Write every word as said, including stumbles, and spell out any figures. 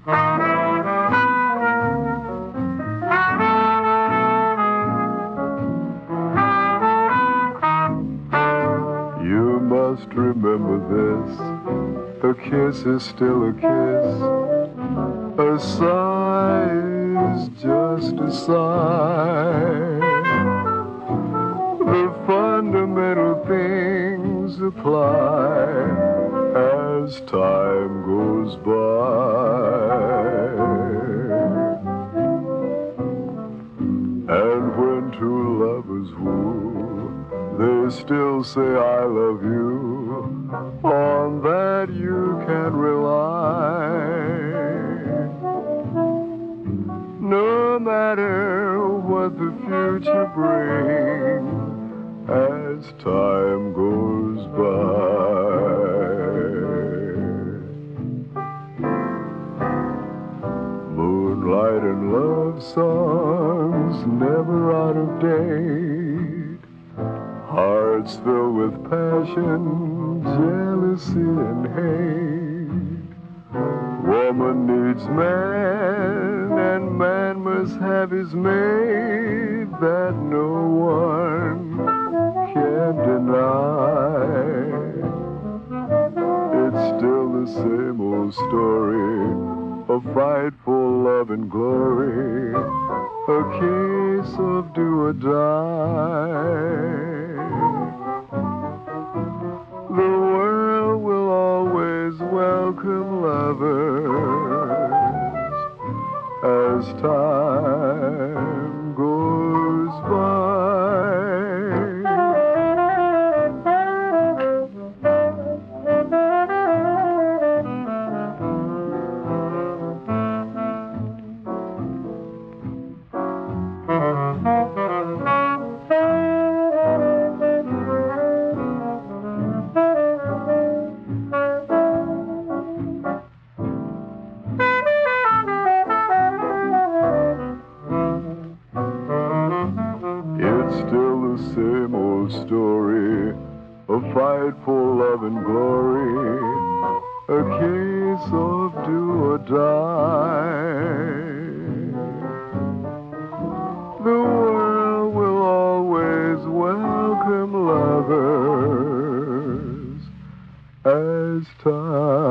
You must remember this, a kiss is still a kiss. A sigh is just a sigh. The fundamental things apply as time goes by. And when two lovers woo, they still say I love you. On that you can rely. No matter what the future brings as time goes by. Moonlight and love songs never out of date. Hearts filled with passion, jealousy and hate. Woman needs man, and man must have his mate that no one can deny. It's still the same old story, a fight for love and glory, a case of do or die. The world will always welcome lovers as time goes by. Same old story, a fight for love and glory, a case of do or die. The world will always welcome lovers as time